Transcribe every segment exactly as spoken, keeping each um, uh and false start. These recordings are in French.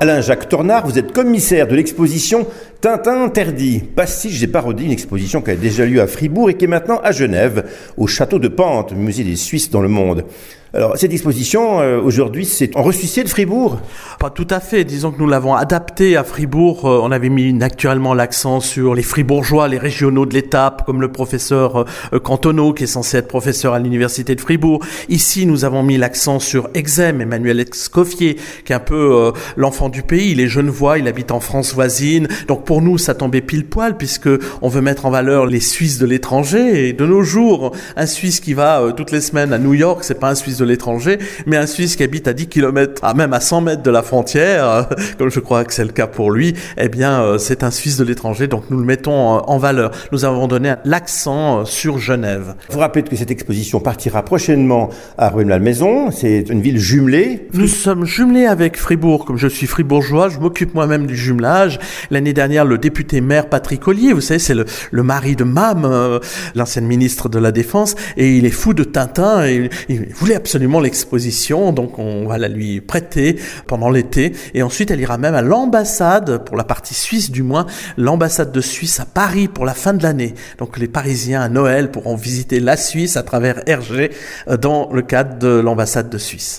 Alain-Jacques Tornard, vous êtes commissaire de l'exposition Tintin interdit, pastiche et parodie, une exposition qui a déjà lieu à Fribourg et qui est maintenant à Genève, au château de Pente, musée des Suisses dans le monde. Alors, cette exposition, euh, aujourd'hui, c'est en ressucé de Fribourg ? Pas tout à fait. Disons que nous l'avons adapté à Fribourg. Euh, on avait mis naturellement l'accent sur les Fribourgeois, les régionaux de l'étape, comme le professeur euh, Cantonneau, qui est censé être professeur à l'université de Fribourg. Ici, nous avons mis l'accent sur Exem, Emmanuel Escoffier, qui est un peu euh, l'enfant du pays. Il est genevois, il habite en France voisine. Donc, pour nous, ça tombait pile poil, puisque on veut mettre en valeur les Suisses de l'étranger. Et de nos jours, un Suisse qui va euh, toutes les semaines à New York, c'est pas un Suisse de l'étranger, mais un Suisse qui habite à dix kilomètres, à même à cent mètres de la frontière, euh, comme je crois que c'est le cas pour lui, eh bien, euh, c'est un Suisse de l'étranger, donc nous le mettons en, en valeur. Nous avons donné l'accent euh, sur Genève. Vous rappelez que cette exposition partira prochainement à Rueil-Malmaison, c'est une ville jumelée. Nous sommes jumelés avec Fribourg, comme je suis fribourgeois, je m'occupe moi-même du jumelage. L'année dernière, le député maire Patrick Ollier, vous savez, c'est le, le mari de Mam, euh, l'ancienne ministre de la Défense, et il est fou de Tintin, et il voulait absolument absolument l'exposition, donc on va la lui prêter pendant l'été, et ensuite elle ira même à l'ambassade, pour la partie suisse du moins, l'ambassade de Suisse à Paris pour la fin de l'année. Donc les Parisiens à Noël pourront visiter la Suisse à travers Hergé dans le cadre de l'ambassade de Suisse.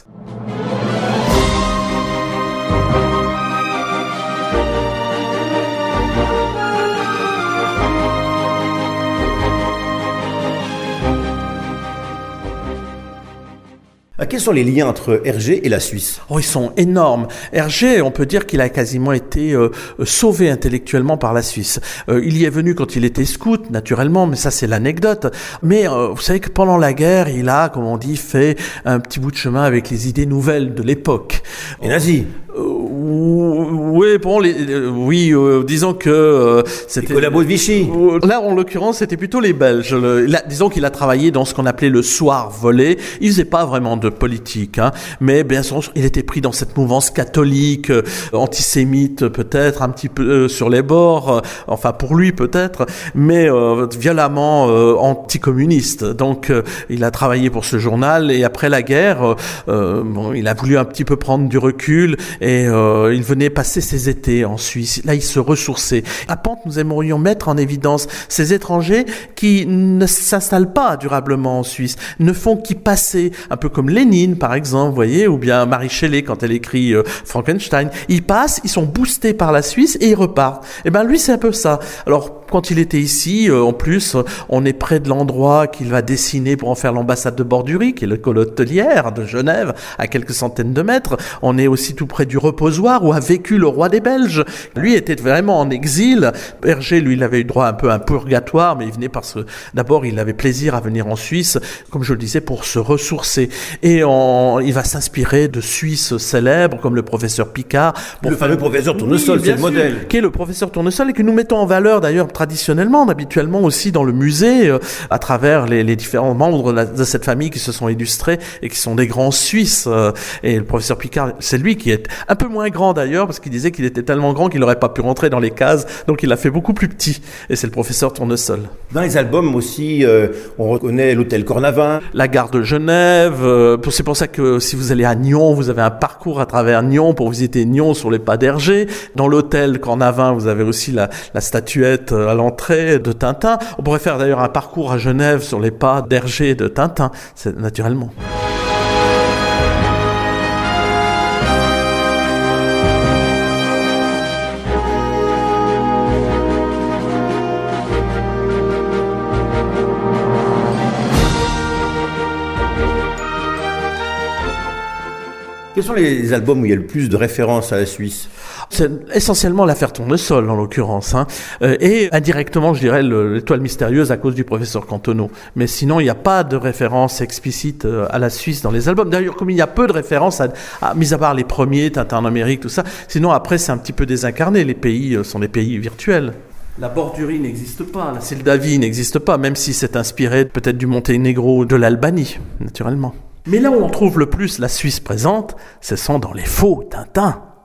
Quels sont les liens entre Hergé et la Suisse ? Oh, ils sont énormes. Hergé, on peut dire qu'il a quasiment été euh, sauvé intellectuellement par la Suisse. Euh, il y est venu quand il était scout, naturellement, mais ça c'est l'anecdote. Mais euh, vous savez que pendant la guerre, il a, comme on dit, fait un petit bout de chemin avec les idées nouvelles de l'époque. Les nazis ? Euh, oui, bon, les, euh, oui, euh, disons que euh, c'était. Les collabos de Vichy. Euh, là, en l'occurrence, c'était plutôt les Belges. Le, là, disons qu'il a travaillé dans ce qu'on appelait le soir volé. Il faisait pas vraiment de politique, hein, mais bien sûr, il était pris dans cette mouvance catholique, euh, antisémite peut-être, un petit peu euh, sur les bords, euh, enfin pour lui peut-être, mais euh, violemment euh, anticommuniste. Donc, euh, il a travaillé pour ce journal et après la guerre, euh, bon, il a voulu un petit peu prendre du recul et euh, il venait passer ses étés en Suisse. Là, il se ressourçait. À Pente, nous aimerions mettre en évidence ces étrangers qui ne s'installent pas durablement en Suisse, ne font qu'y passer, un peu comme Lénine, par exemple, vous voyez, ou bien Marie Shelley, quand elle écrit euh, Frankenstein. Ils passent, ils sont boostés par la Suisse et ils repartent. Et ben lui, c'est un peu ça. Alors, quand il était ici, euh, en plus, on est près de l'endroit qu'il va dessiner pour en faire l'ambassade de Bordurie, qui est l'école hôtelière de Genève, à quelques centaines de mètres. On est aussi tout près du reposoir où a vécu le roi des Belges. Lui était vraiment en exil. Hergé, lui, il avait eu droit un peu à un purgatoire, mais il venait parce que d'abord, il avait plaisir à venir en Suisse, comme je le disais, pour se ressourcer. Et on, il va s'inspirer de Suisses célèbres, comme le professeur Picard. Le faire... fameux professeur Tournesol, oui, c'est le sûr, modèle. Qui est le professeur Tournesol et que nous mettons en valeur d'ailleurs traditionnellement, habituellement aussi dans le musée, euh, à travers les, les différents membres de, la, de cette famille qui se sont illustrés et qui sont des grands Suisses. Euh, et le professeur Picard, c'est lui qui est un peu moins grand d'ailleurs, parce qu'il disait qu'il était tellement grand qu'il n'aurait pas pu rentrer dans les cases, donc il l'a fait beaucoup plus petit. Et c'est le professeur Tournesol. Dans les albums aussi, euh, on reconnaît l'hôtel Cornavin. La gare de Genève. Euh, c'est pour ça que si vous allez à Nyon, vous avez un parcours à travers Nyon pour visiter Nyon sur les pas d'Hergé. Dans l'hôtel Cornavin, vous avez aussi la, la statuette à l'entrée de Tintin. On pourrait faire d'ailleurs un parcours à Genève sur les pas d'Hergé et de Tintin, c'est naturellement. Quels sont les albums où il y a le plus de références à la Suisse ? C'est essentiellement l'affaire Tournesol, en l'occurrence, hein. Euh, et indirectement, je dirais, le, l'étoile mystérieuse à cause du professeur Cantonneau. Mais sinon, il n'y a pas de référence explicite à la Suisse dans les albums. D'ailleurs, comme il y a peu de références, à, à, mis à part les premiers, Tintin en Amérique, tout ça, sinon après, c'est un petit peu désincarné. Les pays sont des pays virtuels. La Bordurie n'existe pas, la Moldavie n'existe pas, même si c'est inspiré peut-être du Monténégro ou de l'Albanie, naturellement. Mais là où on trouve le plus la Suisse présente, ce sont dans les faux Tintins.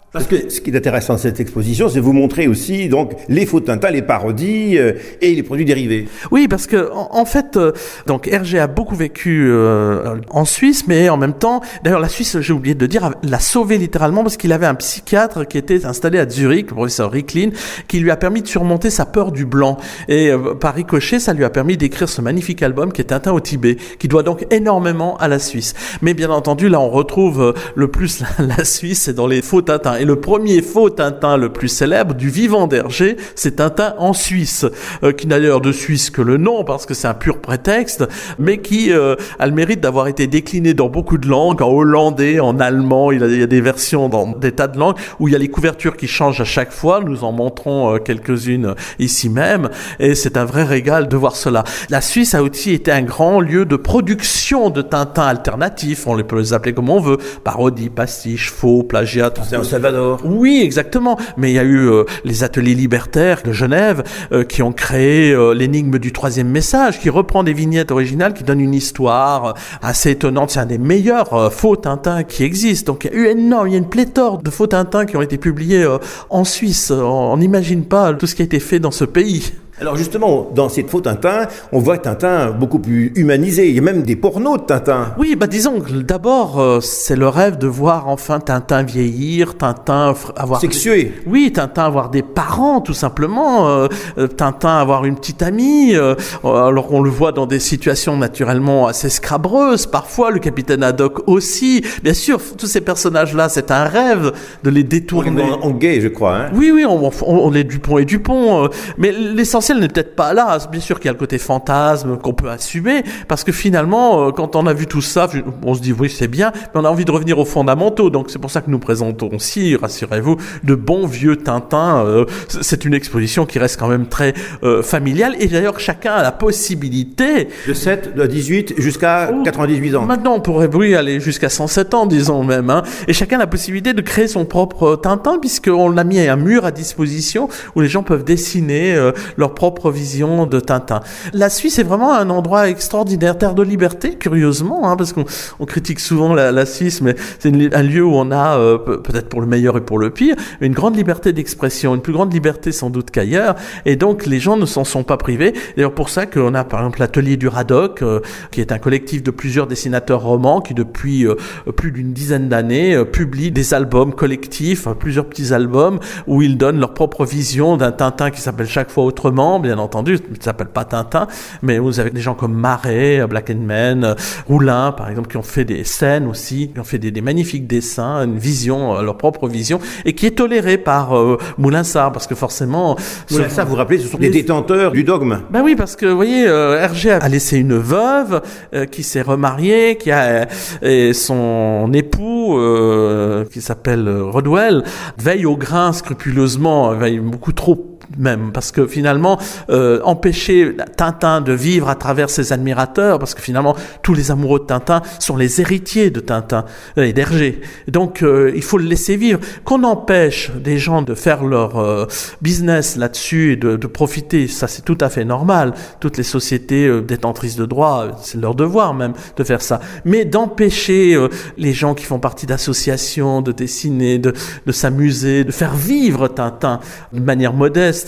Parce que ce qui est intéressant dans cette exposition, c'est vous montrer aussi donc les faux Tintin, les parodies euh, et les produits dérivés. Oui, parce que en, en fait, euh, donc Hergé a beaucoup vécu euh, en Suisse, mais en même temps, d'ailleurs la Suisse, j'ai oublié de dire, l'a sauvé littéralement parce qu'il avait un psychiatre qui était installé à Zurich, le professeur Ricklin, qui lui a permis de surmonter sa peur du blanc. Et euh, par ricochet, ça lui a permis d'écrire ce magnifique album qui est Tintin au Tibet, qui doit donc énormément à la Suisse. Mais bien entendu, là, on retrouve euh, le plus la, la Suisse, c'est dans les faux Tintins. Et le premier faux Tintin le plus célèbre du vivant d'Hergé, c'est Tintin en Suisse, euh, qui n'a d'ailleurs de Suisse que le nom, parce que c'est un pur prétexte, mais qui euh, a le mérite d'avoir été décliné dans beaucoup de langues, en hollandais, en allemand, il, a, il y a des versions dans des tas de langues, où il y a les couvertures qui changent à chaque fois, nous en montrons euh, quelques-unes ici même, et c'est un vrai régal de voir cela. La Suisse a aussi été un grand lieu de production de Tintin alternatifs, on les peut les appeler comme on veut, parodie, pastiche, faux, plagiat. C'est en Salvador. Oui, exactement. Mais il y a eu euh, les ateliers libertaires de Genève euh, qui ont créé euh, l'énigme du troisième message, qui reprend des vignettes originales, qui donne une histoire euh, assez étonnante. C'est un des meilleurs euh, faux Tintins qui existent. Donc il y a eu énorme, il y a une pléthore de faux Tintins qui ont été publiés euh, en Suisse. On n'imagine pas tout ce qui a été fait dans ce pays. Alors justement, dans ces faux Tintin, on voit Tintin beaucoup plus humanisé. Il y a même des pornos de Tintin. Oui, bah disons que d'abord, euh, c'est le rêve de voir enfin Tintin vieillir, Tintin avoir... Sexué. Des... Oui, Tintin avoir des parents, tout simplement. Euh, euh, Tintin avoir une petite amie. Euh, alors on le voit dans des situations naturellement assez scabreuses. Parfois, le capitaine Haddock aussi. Bien sûr, tous ces personnages-là, c'est un rêve de les détourner. En, en gay, je crois. Hein. Oui, oui, on, on, on est Dupont et Dupont. Euh, mais l'essentiel n'est peut-être pas là. Bien sûr qu'il y a le côté fantasme qu'on peut assumer, parce que finalement, quand on a vu tout ça, on se dit oui, c'est bien, mais on a envie de revenir aux fondamentaux. Donc c'est pour ça que nous présentons aussi, rassurez-vous, de bons vieux Tintins. Euh, c'est une exposition qui reste quand même très euh, familiale, et d'ailleurs chacun a la possibilité... De sept, de dix-huit jusqu'à oh, quatre-vingt-dix-huit ans. Maintenant, on pourrait oui, aller jusqu'à cent sept ans, disons même. Hein, et chacun a la possibilité de créer son propre Tintin, puisqu'on a mis un mur à disposition où les gens peuvent dessiner euh, leur propre vision de Tintin. La Suisse est vraiment un endroit extraordinaire, terre de liberté, curieusement, hein, parce qu'on on critique souvent la, la Suisse, mais c'est une, un lieu où on a, euh, peut-être pour le meilleur et pour le pire, une grande liberté d'expression, une plus grande liberté sans doute qu'ailleurs, et donc les gens ne s'en sont pas privés. D'ailleurs pour ça qu'on a par exemple l'Atelier du Radoc, euh, qui est un collectif de plusieurs dessinateurs romans qui depuis euh, plus d'une dizaine d'années euh, publie des albums collectifs, euh, plusieurs petits albums, où ils donnent leur propre vision d'un Tintin qui s'appelle chaque fois autrement, bien entendu, il ne s'appelle pas Tintin, mais vous avez des gens comme Marais, Black and Man, Roulin, par exemple, qui ont fait des scènes aussi, qui ont fait des, des magnifiques dessins, une vision, euh, leur propre vision, et qui est tolérée par euh, Moulinsart, parce que forcément... Moulinsart, vous vous rappelez, ce sont les détenteurs du dogme. Ben oui, parce que, vous voyez, euh, Hergé a laissé une veuve euh, qui s'est remariée, qui a et son époux, euh, qui s'appelle Rodwell, veille au grain scrupuleusement, veille beaucoup trop même, parce que finalement euh, empêcher Tintin de vivre à travers ses admirateurs, parce que finalement tous les amoureux de Tintin sont les héritiers de Tintin euh, et d'Hergé, donc euh, il faut le laisser vivre. Qu'on empêche des gens de faire leur euh, business là-dessus et de, de profiter, ça c'est tout à fait normal. Toutes les sociétés euh, détentrices de droits, c'est leur devoir même de faire ça, mais d'empêcher euh, les gens qui font partie d'associations de dessiner, de, de s'amuser, de faire vivre Tintin de manière modeste,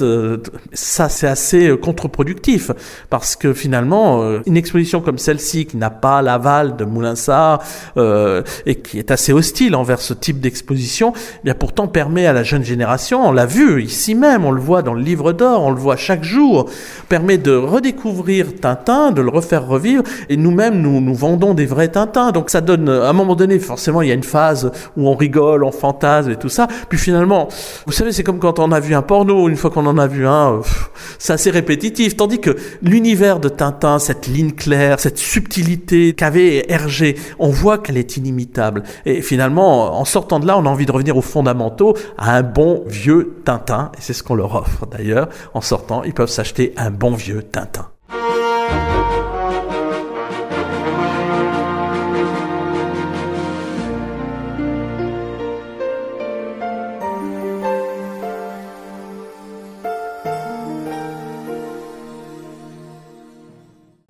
ça c'est assez contre-productif, parce que finalement une exposition comme celle-ci qui n'a pas l'aval de Moulinsart euh, et qui est assez hostile envers ce type d'exposition, eh bien pourtant permet à la jeune génération, on l'a vu ici même, on le voit dans le Livre d'Or, on le voit chaque jour, permet de redécouvrir Tintin, de le refaire revivre, et nous-mêmes nous, nous vendons des vrais Tintins, donc ça donne, à un moment donné, forcément il y a une phase où on rigole, on fantasme et tout ça, puis finalement, vous savez, c'est comme quand on a vu un porno, une fois qu'on on en a vu un, c'est assez répétitif, tandis que l'univers de Tintin, cette ligne claire, cette subtilité qu'avait Hergé, on voit qu'elle est inimitable. Et finalement, en sortant de là, on a envie de revenir aux fondamentaux, à un bon vieux Tintin, et c'est ce qu'on leur offre d'ailleurs. En sortant, ils peuvent s'acheter un bon vieux Tintin.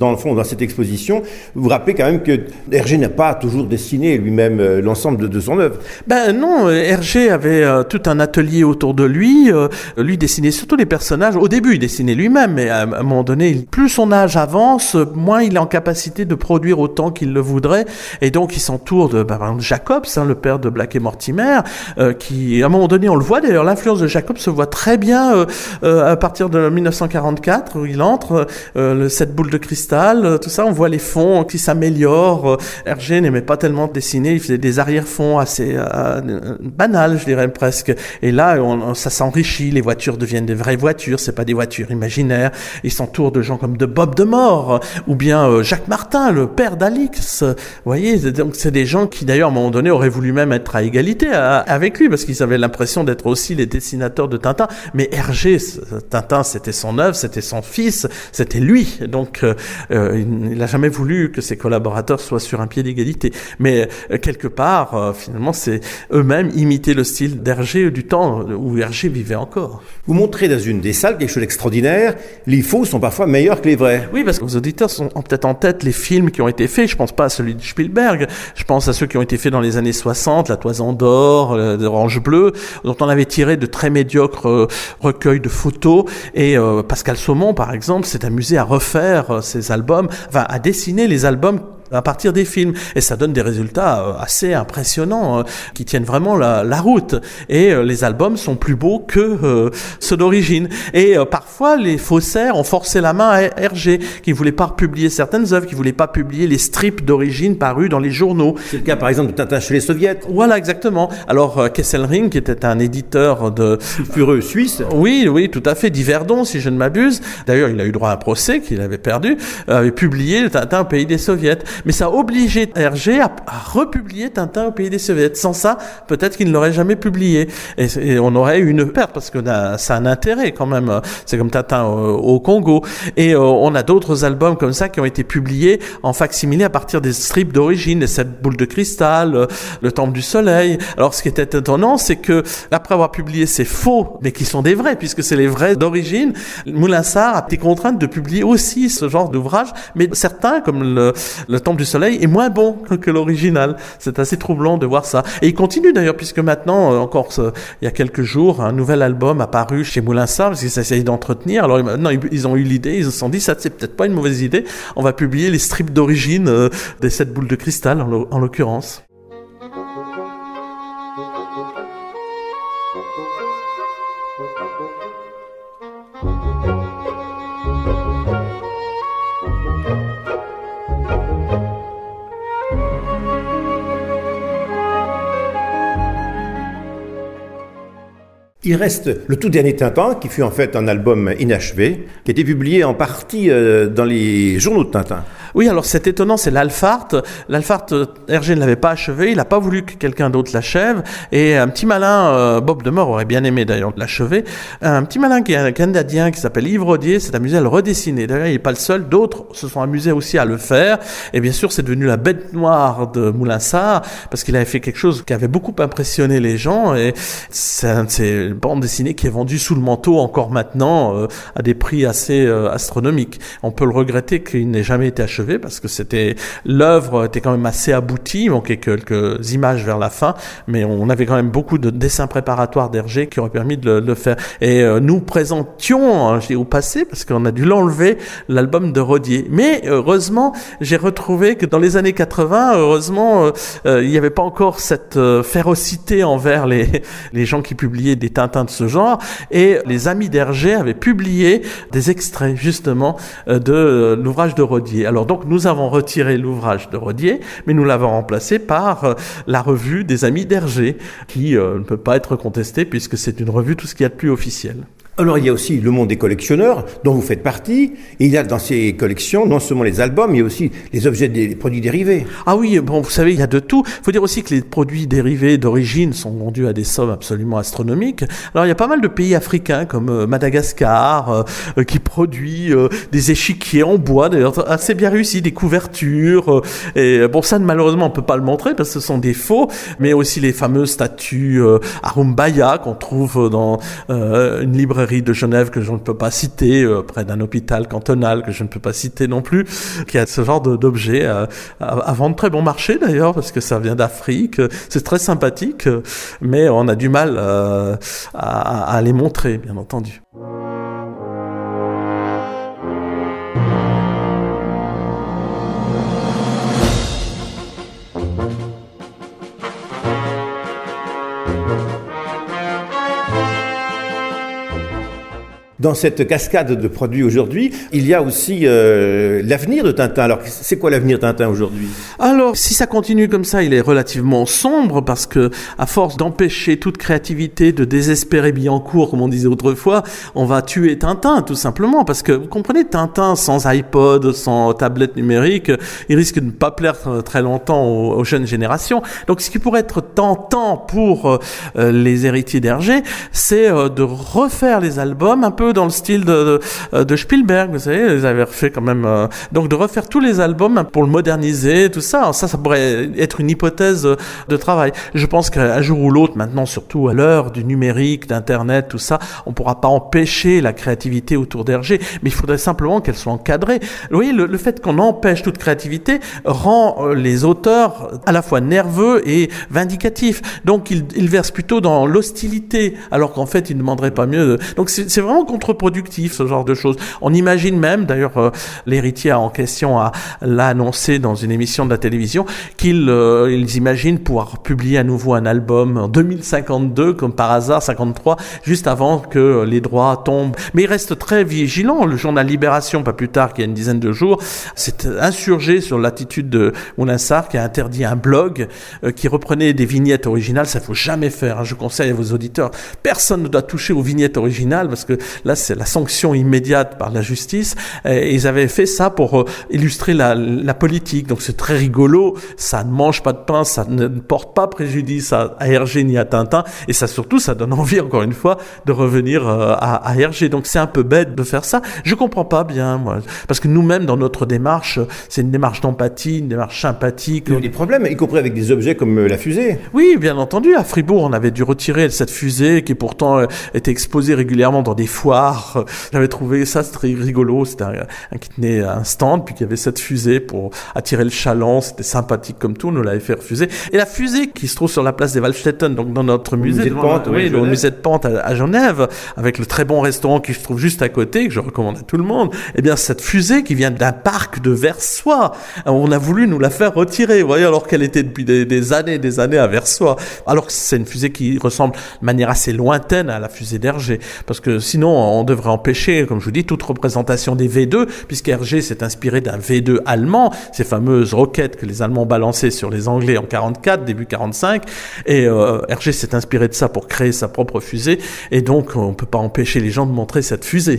Dans le fond, dans cette exposition, vous vous rappelez quand même que Hergé n'a pas toujours dessiné lui-même euh, l'ensemble de, de son œuvre. Ben non, Hergé avait euh, tout un atelier autour de lui. Euh, lui dessinait surtout les personnages. Au début, il dessinait lui-même, mais à, à un moment donné, il, plus son âge avance, moins il est en capacité de produire autant qu'il le voudrait. Et donc, il s'entoure de ben, par exemple, Jacobs, hein, le père de Black et Mortimer, euh, qui, à un moment donné, on le voit d'ailleurs, l'influence de Jacobs se voit très bien euh, euh, à partir de dix-neuf cent quarante-quatre, où il entre, euh, le, cette boule de cristal. Tout ça, on voit les fonds qui s'améliorent. Hergé n'aimait pas tellement dessiner, il faisait des arrière-fonds assez euh, banals, je dirais presque. Et là, on, ça s'enrichit, les voitures deviennent des vraies voitures, c'est pas des voitures imaginaires. Il s'entoure de gens comme de Bob de Moor, ou bien euh, Jacques Martin, le père d'Alix. Vous voyez, donc c'est des gens qui d'ailleurs, à un moment donné, auraient voulu même être à égalité à, avec lui, parce qu'ils avaient l'impression d'être aussi les dessinateurs de Tintin. Mais Hergé, Tintin, c'était son œuvre, c'était son fils, c'était lui. Donc, euh, Euh, il n'a jamais voulu que ses collaborateurs soient sur un pied d'égalité. Mais euh, quelque part, euh, finalement, c'est eux-mêmes imiter le style d'Hergé du temps où Hergé vivait encore. Vous montrez dans une des salles quelque chose d'extraordinaire. Les faux sont parfois meilleurs que les vrais. Oui, parce que vos auditeurs sont peut-être en tête les films qui ont été faits. Je pense pas à celui de Spielberg. Je pense à ceux qui ont été faits dans les années soixante, La Toison d'Or, l'Orange Bleu, dont on avait tiré de très médiocres euh, recueils de photos. Et euh, Pascal Saumon, par exemple, s'est amusé à refaire euh, ces albums, enfin à dessiner les albums à partir des films, et ça donne des résultats assez impressionnants euh, qui tiennent vraiment la, la route, et euh, les albums sont plus beaux que euh, ceux d'origine, et euh, parfois les faussaires ont forcé la main à Hergé qui voulait pas publier certaines œuvres, qui voulait pas publier les strips d'origine parus dans les journaux. C'est le cas par exemple de Tintin chez les soviets. Voilà, exactement. Alors euh, Kesselring, qui était un éditeur de sulfureux suisse, oui oui tout à fait, d'Yverdon si je ne m'abuse, d'ailleurs il a eu droit à un procès qu'il avait perdu, euh, avait publié le Tintin au pays des soviets. Mais ça a obligé Hergé à, à republier Tintin au pays des soviets. Sans ça, peut-être qu'il ne l'aurait jamais publié. Et, et on aurait eu une perte, parce que ça a un intérêt quand même. C'est comme Tintin au, au Congo. Et euh, on a d'autres albums comme ça qui ont été publiés en facsimilé à partir des strips d'origine, les sept boules de cristal, euh, le Temple du Soleil. Alors ce qui était étonnant, c'est que après avoir publié ces faux, mais qui sont des vrais, puisque c'est les vrais d'origine, Moulinsart a été contraint de publier aussi ce genre d'ouvrage, mais certains, comme le, le Temple du Soleil, est moins bon que l'original. C'est assez troublant de voir ça. Et il continue d'ailleurs, puisque maintenant, encore ce, il y a quelques jours, un nouvel album apparu chez Moulinsart, parce qu'ils essayent d'entretenir. Alors maintenant, ils ont eu l'idée, ils se sont dit, ça c'est peut-être pas une mauvaise idée, on va publier les strips d'origine euh, des sept boules de cristal, en, en l'occurrence. Il reste le tout dernier Tintin, qui fut en fait un album inachevé, qui a été publié en partie euh, dans les journaux de Tintin. Oui, alors c'est étonnant, c'est l'Alphart. L'Alphart, Hergé ne l'avait pas achevé, il n'a pas voulu que quelqu'un d'autre l'achève, et un petit malin, euh, Bob de Moor aurait bien aimé d'ailleurs l'achever, un petit malin qui est un Canadien qui s'appelle Yves Rodier s'est amusé à le redessiner. D'ailleurs, il n'est pas le seul, d'autres se sont amusés aussi à le faire, et bien sûr c'est devenu la bête noire de Moulinsart, parce qu'il avait fait quelque chose qui avait beaucoup impressionné les gens, et c'est un de ces bandes dessinées qui est vendu sous le manteau encore maintenant euh, à des prix assez euh, astronomiques. On peut le regretter qu'il n'ait jamais été achevé, parce que c'était l'œuvre était quand même assez aboutie, il manquait quelques images vers la fin, mais on avait quand même beaucoup de dessins préparatoires d'Hergé qui auraient permis de le, de le faire. Et euh, nous présentions, hein, je dis au passé, parce qu'on a dû l'enlever, l'album de Rodier. Mais heureusement, j'ai retrouvé que dans les années quatre-vingts, heureusement, euh, euh, il n'y avait pas encore cette euh, férocité envers les, les gens qui publiaient des Tintins de ce genre, et les amis d'Hergé avaient publié des extraits justement euh, de euh, l'ouvrage de Rodier. Alors donc nous avons retiré l'ouvrage de Rodier, mais nous l'avons remplacé par euh, la revue des amis d'Hergé, qui euh, ne peut pas être contestée puisque c'est une revue tout ce qu'il y a de plus officiel. Alors il y a aussi le monde des collectionneurs, dont vous faites partie, et il y a dans ces collections non seulement les albums, mais aussi les objets des produits dérivés. Ah oui, bon, vous savez, il y a de tout. Il faut dire aussi que les produits dérivés d'origine sont vendus à des sommes absolument astronomiques. Alors il y a pas mal de pays africains, comme euh, Madagascar, euh, qui produit euh, des échiquiers en bois, d'ailleurs assez bien réussis, des couvertures, euh, et bon, ça malheureusement on peut pas le montrer parce que ce sont des faux, mais aussi les fameuses statues euh, Arumbaya qu'on trouve dans euh, une librairie librairie de Genève que je ne peux pas citer, euh, près d'un hôpital cantonal que je ne peux pas citer non plus, qui a ce genre de, d'objets à, à, à vendre très bon marché d'ailleurs, parce que ça vient d'Afrique. C'est très sympathique, mais on a du mal euh, à, à les montrer, bien entendu. Dans cette cascade de produits aujourd'hui, il y a aussi euh, l'avenir de Tintin. Alors, c'est quoi l'avenir de Tintin aujourd'hui ? Alors, si ça continue comme ça, il est relativement sombre parce que, à force d'empêcher toute créativité, de désespérer Billancourt, comme on disait autrefois, on va tuer Tintin, tout simplement. Parce que, vous comprenez, Tintin sans iPod, sans tablette numérique, il risque de ne pas plaire très longtemps aux, aux jeunes générations. Donc, ce qui pourrait être tentant pour euh, les héritiers d'Hergé, c'est euh, de refaire les albums un peu dans le style de, de, de Spielberg, vous savez, ils avaient refait quand même, euh, donc de refaire tous les albums pour le moderniser, tout ça. Alors ça, ça pourrait être une hypothèse de travail. Je pense qu'un jour ou l'autre, maintenant, surtout à l'heure du numérique, d'internet, tout ça, on pourra pas empêcher la créativité autour d'Hergé, mais il faudrait simplement qu'elle soit encadrée. Vous voyez, le, le fait qu'on empêche toute créativité rend les auteurs à la fois nerveux et vindicatifs. Donc ils, ils versent plutôt dans l'hostilité, alors qu'en fait ils ne demanderaient pas mieux. Donc c'est, c'est vraiment contre-productif, ce genre de choses. On imagine même, d'ailleurs, euh, l'héritier en question a, l'a annoncé dans une émission de la télévision, qu'ils euh, ils imaginent pouvoir publier à nouveau un album en deux mille cinquante-deux, comme par hasard, cinquante-trois, juste avant que les droits tombent. Mais il reste très vigilant. Le journal Libération, pas plus tard qu'il y a une dizaine de jours, s'est insurgé sur l'attitude de Moulin Sarr, qui a interdit un blog euh, qui reprenait des vignettes originales. Ça, il faut jamais faire, hein. Je conseille à vos auditeurs, personne ne doit toucher aux vignettes originales, parce que là, c'est la sanction immédiate par la justice. Et ils avaient fait ça pour euh, illustrer la, la politique. Donc c'est très rigolo. Ça ne mange pas de pain, ça ne porte pas préjudice à, à Hergé ni à Tintin. Et ça surtout, ça donne envie, encore une fois, de revenir euh, à, à Hergé. Donc c'est un peu bête de faire ça. Je comprends pas bien, moi. Parce que nous-mêmes, dans notre démarche, c'est une démarche d'empathie, une démarche sympathique. Il y a des problèmes, y compris avec des objets comme euh, la fusée. Oui, bien entendu. À Fribourg, on avait dû retirer cette fusée qui pourtant euh, était exposée régulièrement dans des foires. J'avais trouvé ça très rigolo. C'était un, un qui tenait un stand, puis qu'il y avait cette fusée pour attirer le chaland. C'était sympathique comme tout. On nous l'avait fait refuser. Et la fusée qui se trouve sur la place des Waldstätten, donc dans notre musée, musée de Pente, oui, le musée de Pente à, à Genève, avec le très bon restaurant qui se trouve juste à côté, que je recommande à tout le monde. Eh bien, cette fusée qui vient d'un parc de Versoix, on a voulu nous la faire retirer. Vous voyez, alors qu'elle était depuis des, des années, des années à Versoix. Alors que c'est une fusée qui ressemble de manière assez lointaine à la fusée d'Hergé, parce que sinon on devrait empêcher, comme je vous dis, toute représentation des V deux, puisqu'Hergé s'est inspiré d'un V deux allemand, ces fameuses roquettes que les Allemands balançaient sur les Anglais en quarante-quatre, début quarante-cinq, et euh, Hergé s'est inspiré de ça pour créer sa propre fusée, et donc on ne peut pas empêcher les gens de montrer cette fusée.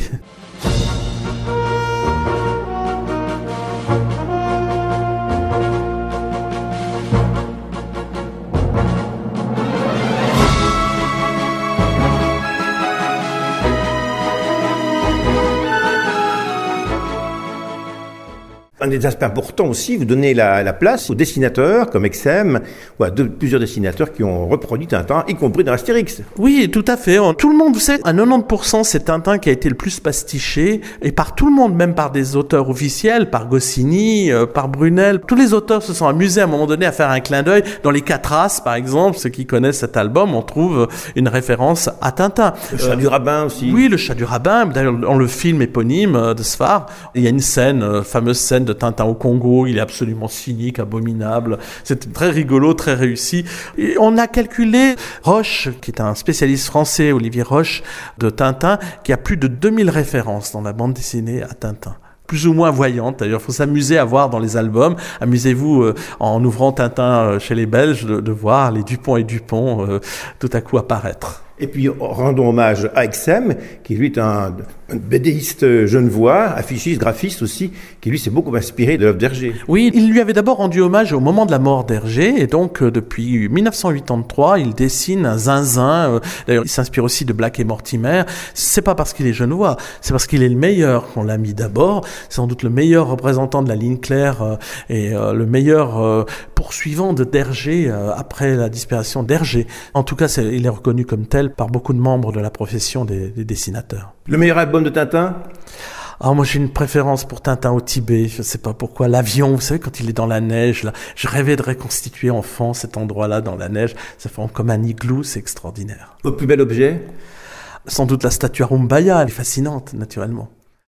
Un des aspects importants aussi, vous donnez la, la place aux dessinateurs comme Exem, ou à deux, plusieurs dessinateurs qui ont reproduit Tintin, y compris dans Astérix. Oui, tout à fait. Tout le monde, vous savez, à quatre-vingt-dix pour cent, c'est Tintin qui a été le plus pastiché, et par tout le monde, même par des auteurs officiels, par Goscinny, euh, par Brunel. Tous les auteurs se sont amusés à un moment donné à faire un clin d'œil. Dans Les Quatre As, par exemple, ceux qui connaissent cet album, on trouve une référence à Tintin. Le chat euh, du rabbin aussi. Oui, le chat du rabbin. D'ailleurs, dans le film éponyme de Sfar, il y a une scène, euh, fameuse scène de Tintin au Congo, il est absolument cynique, abominable. C'est très rigolo, très réussi. Et on a calculé, Roche, qui est un spécialiste français, Olivier Roche, de Tintin, qui a plus de deux mille références dans la bande dessinée à Tintin. Plus ou moins voyantes, d'ailleurs. Il faut s'amuser à voir dans les albums. Amusez-vous euh, en ouvrant Tintin euh, chez les Belges de, de voir les Dupont et Dupont euh, tout à coup apparaître. Et puis, rendons hommage à Exem, qui lui est un, un bédéiste genevois, affichiste, graphiste aussi, qui lui s'est beaucoup inspiré de l'œuvre d'Hergé. Oui, il lui avait d'abord rendu hommage au moment de la mort d'Hergé, et donc euh, depuis dix-neuf cent quatre-vingt-treize, il dessine un zinzin. Euh, d'ailleurs, il s'inspire aussi de Black et Mortimer. C'est pas parce qu'il est genevois, c'est parce qu'il est le meilleur qu'on l'a mis d'abord. C'est sans doute le meilleur représentant de la ligne claire euh, et euh, le meilleur euh, poursuivant de d'Hergé euh, après la disparition d'Hergé. En tout cas, c'est, il est reconnu comme tel modèle par beaucoup de membres de la profession des, des dessinateurs. Le meilleur album de Tintin ? Ah, moi j'ai une préférence pour Tintin au Tibet, je sais pas pourquoi. L'avion, vous savez, quand il est dans la neige, là, je rêvais de reconstituer enfant cet endroit-là dans la neige. Ça forme comme un igloo, c'est extraordinaire. Votre plus bel objet ? Sans doute la statue Arumbaya, elle est fascinante, naturellement.